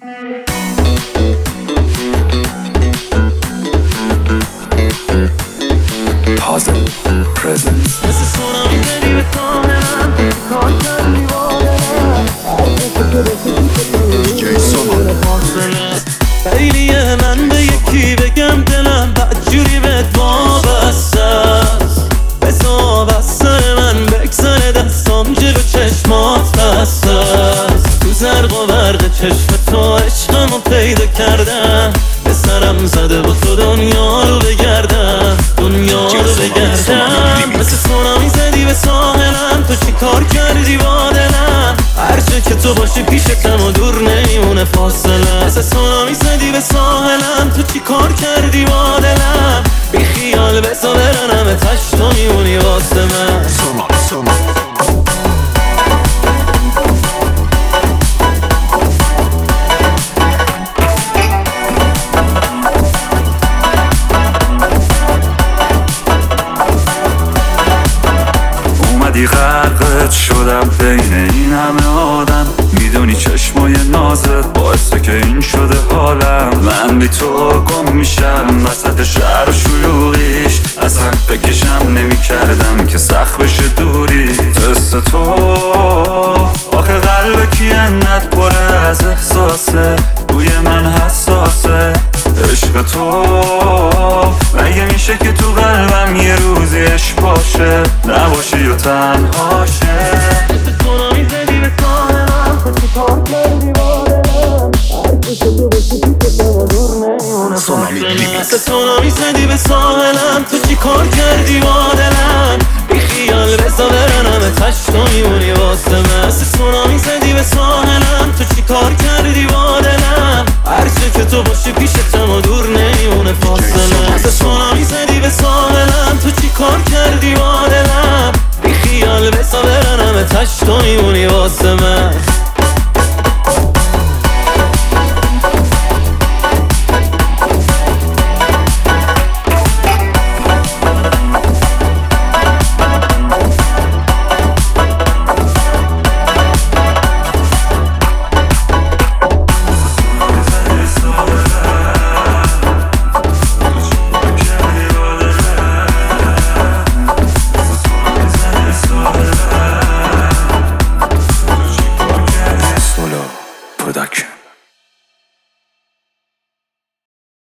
Puzzle Presents. مثل سونامی زدی به ساحلم، کار کردی وادم DJ Soma. خیلی من به یکی بگم دلم بدجوری بهت وابسته است. بسا بستر من بگذره دستام جلو چشمات بسته است. تو زرق و برق چشم تو عشقمو پیدا کردم، به سرم زده با تو دنیا رو بگردم، دنیا رو بگردم. مثل سونامی زدی به ساحلم، تو چی کار کردی با دلم؟ هرچه که تو باشی پیشتم و دور نمیمونه فاصله. مثل سونامی زدی به ساحلم، تو چی کار کردی با دلم؟ بی خیال بسا برنم تش تو میمونی واسه من. Soma. اومدی غرقت شدم بین این همه آدم، میدونی چشمای نازت باعثه که این شده حالم. من بی تو گم میشم وسط شهر و شلوغیش، اصلا بکشم نمی کردم که سخت بشه دوری. تست تو آخه قلب کی انت پره از احساسه، روی من حساسه. عشق تو مگه میشه که تو قلبم یه روزی عشق باشه، نباشی و تنهاشه. مثل سونامی زدی به ساحلم، تو چی کار کردی با دلم؟ هرچه که تو باشی پیشتم و دور نمیمونه فاصله. مثل سونامی زدی به ساحلم، تو چی کار کردی با دلم؟ بی خیال بسا برنم تش تو میمونی واسه من. مثل سونامی زدی به ساحلم، تو چی کار کردی با دلم؟ هرچه که تو باشی پیشتم و دور نمیمونه فاصله. مثل سونامی زدی به ساحلم، تو چی کار کردی با دلم؟ بی خیال بسا برنم تش تو میمونی واسه من.